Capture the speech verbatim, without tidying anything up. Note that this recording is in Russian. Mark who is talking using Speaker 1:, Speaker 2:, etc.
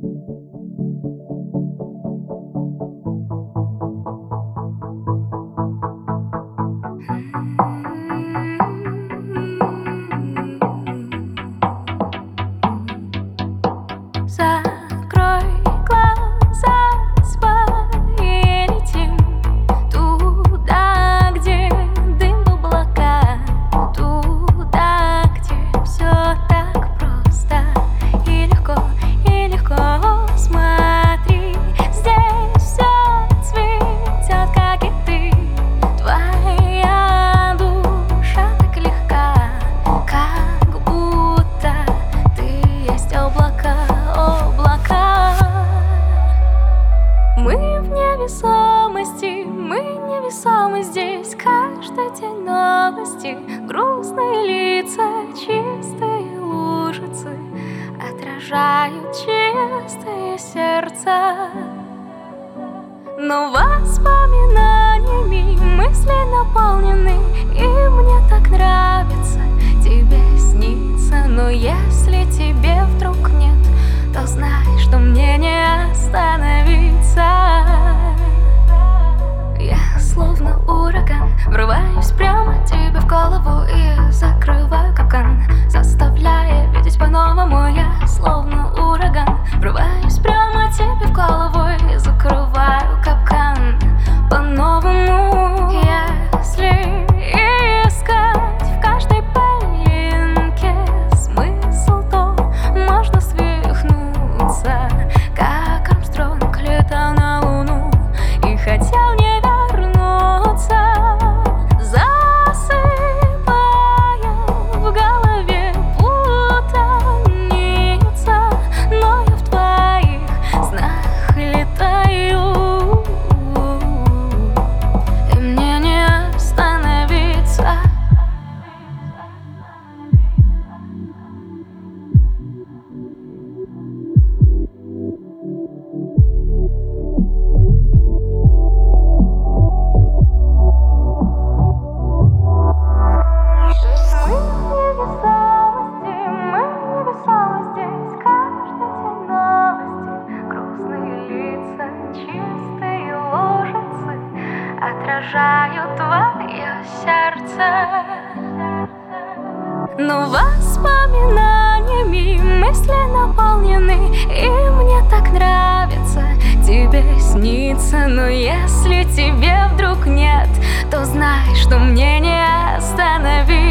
Speaker 1: Закрой глаза свои, летим туда, где дым в облака, туда, где все так просто и легко, и легко. Смотри, здесь все цветет, как и ты. Твоя душа так легка, как будто ты есть облака. Облака. Мы в невесомости, мы невесомы здесь. Каждый день новости, грустные лица, чистые лужицы отражают чистые сердца. Но воспоминаниями мысли наполнены, и мне так нравится тебе снится. Но если тебе вдруг нет, то знай, что мне не остановиться. Я словно ураган, врываюсь прямо тебе в голову и закрываю капкан, заставляя видеть по-новому. Я словно ураган, врываюсь прямо тебе в голову и закрываю капкан по-новому. Если искать в каждой пылинке смысл, то можно свихнуться, как Армстронг летал на Луну и хотел не вернуться, засыпая в голове путаница. Но я в твоих снах летаю, и мне не остановиться. Отражают твое сердце. Но воспоминаниями мысли наполнены, и мне так нравится тебе снится. Но если тебе вдруг нет, то знай, что мне не остановиться.